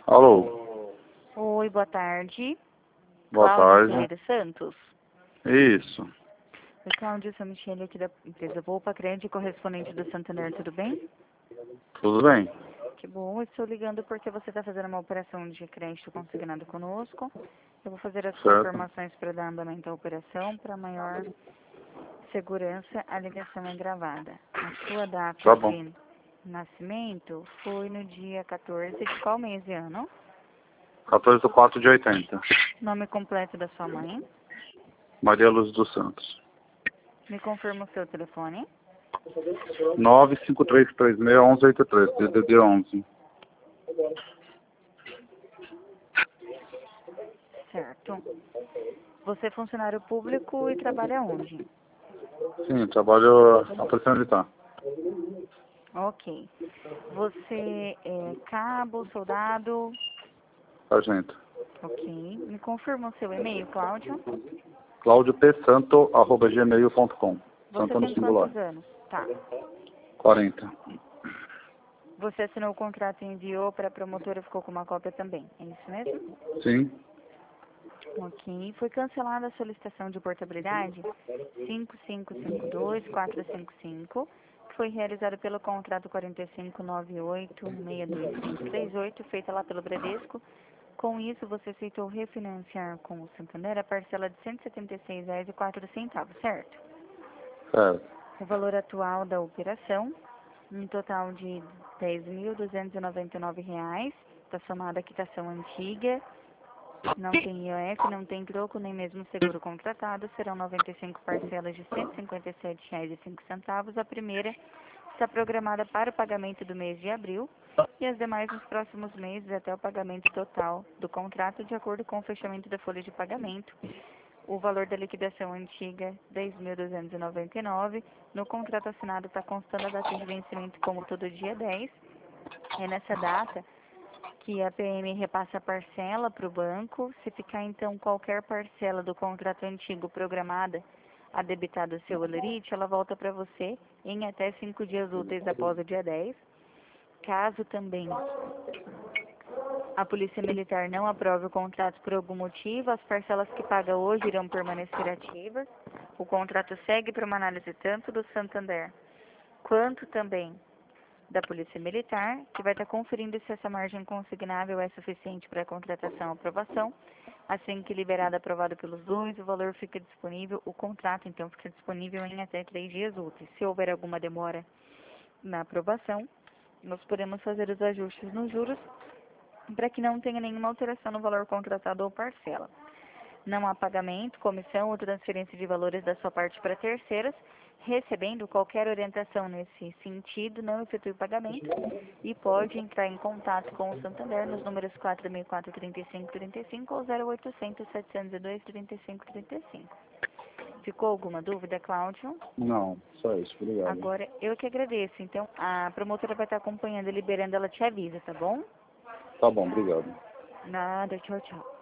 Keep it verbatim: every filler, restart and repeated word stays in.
Alô, Oi, boa tarde. boa Cláudia tarde. Ferreira Santos. Isso, Oi, Cláudia, sou a Michele aqui da empresa Volpa Crédito, correspondente do Santander, tudo bem? tudo bem? Que bom, eu estou ligando porque você está fazendo uma operação de crédito consignado conosco. Eu vou fazer as Certo. confirmações para dar andamento à operação. Para maior segurança, a ligação é gravada. A sua data Tá bom. de nascimento foi no dia quatorze de qual mês e ano? quatorze de quatro de oitenta. Nome completo da sua mãe? Maria Luz dos Santos. Me confirma o seu telefone. nove cinco três três seis um um oito três, D D D onze. Certo. Você é funcionário público e trabalha onde? Sim, trabalho na Polícia Militar. Ok. Você é cabo, soldado? Sargento. Ok. Me confirma o seu e-mail, Cláudio? Cláudio P. Santo, arroba gmail ponto com. Você Santo no tem singular. quantos anos? Tá. quarenta. Você assinou o contrato e enviou para a promotora, ficou com uma cópia também. É isso mesmo? Sim, Ok. Foi cancelada a solicitação de portabilidade cinco cinco cinco dois quatro cinco cinco, que foi realizada pelo contrato quatro cinco nove oito seis dois cinco três oito, feita lá pelo Bradesco. Com isso, você aceitou refinanciar com o Santander a parcela de cento e setenta e seis reais e quatro centavos, certo? certo. O valor atual da operação, um total de dez mil duzentos e noventa e nove reais, está somada a quitação antiga, não tem I O F, não tem troco, nem mesmo seguro contratado, serão noventa e cinco parcelas de cento e cinquenta e sete reais e cinco centavos. A primeira está programada para o pagamento do mês de abril e as demais nos próximos meses até o pagamento total do contrato, de acordo com o fechamento da folha de pagamento. O valor da liquidação antiga, dez mil duzentos e noventa e nove. No contrato assinado está constando a data de vencimento como todo dia dez. É nessa data que a P M repassa a parcela para o banco. Se ficar, então, qualquer parcela do contrato antigo programada a debitar do seu holerite, ela volta para você em até cinco dias úteis após o dia dez. Caso também a Polícia Militar não aprove o contrato por algum motivo, as parcelas que paga hoje irão permanecer ativas. O contrato segue para uma análise tanto do Santander quanto também da Polícia Militar, que vai estar conferindo se essa margem consignável é suficiente para a contratação e aprovação. Assim que liberado e aprovado pelos dois, o valor fica disponível, o contrato então fica disponível em até três dias úteis. Se houver alguma demora na aprovação, nós podemos fazer os ajustes nos juros para que não tenha nenhuma alteração no valor contratado ou parcela. Não há pagamento, comissão ou transferência de valores da sua parte para terceiras. Recebendo qualquer orientação nesse sentido, não efetue pagamento e pode entrar em contato com o Santander nos números quatro mil quatrocentos e trinta e cinco trinta e cinco ou zero oitocentos setecentos e dois trinta e cinco trinta e cinco. Ficou alguma dúvida, Cláudio? Não, só isso, obrigado. Agora, eu que agradeço. Então, a promotora vai estar acompanhando e liberando, ela te avisa, tá bom? Tá bom, obrigado. Nada, tchau, tchau.